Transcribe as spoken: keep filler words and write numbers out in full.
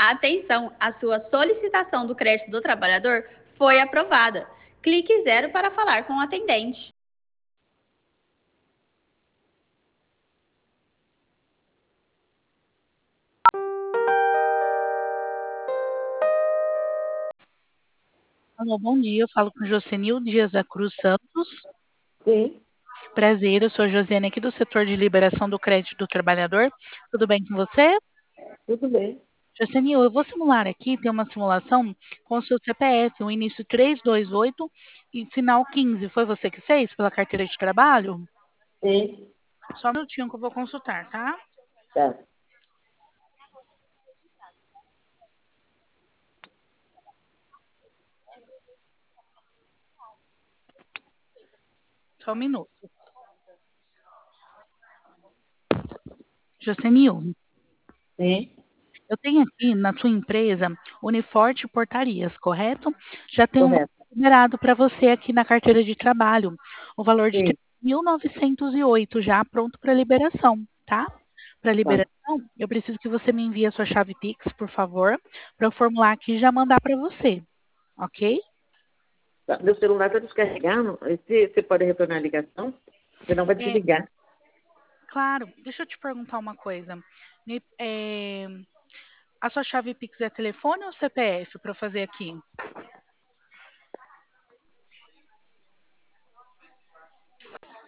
Atenção, a sua solicitação do crédito do trabalhador foi aprovada. Clique zero para falar com o atendente. Alô, bom dia. Eu falo com Jocenil Dias da Cruz Santos. Sim. Prazer, eu sou a Josiane aqui do setor de liberação do crédito do trabalhador. Tudo bem com você? Tudo bem. Jocenil, eu vou simular aqui, tem uma simulação com o seu C P F, o início três dois oito e final quinze. Foi você que fez pela carteira de trabalho? Sim. Só um minutinho que eu vou consultar, tá? Tá. Só um minuto. Jocenil, Sim. eu tenho aqui na sua empresa Uniforte Portarias, correto? Já tem um Correto. liberado para você aqui na carteira de trabalho, o valor de Sim. mil novecentos e oito já pronto para liberação, tá? Para Tá. liberação, eu preciso que você me envie a sua chave Pix, por favor, para eu formular aqui e já mandar para você, ok? Tá. Meu celular está descarregando. Você, você pode retornar a ligação? Senão vai É, desligar. claro, deixa eu te perguntar uma coisa. Me- é, a sua chave Pix é telefone ou C P F para eu fazer aqui?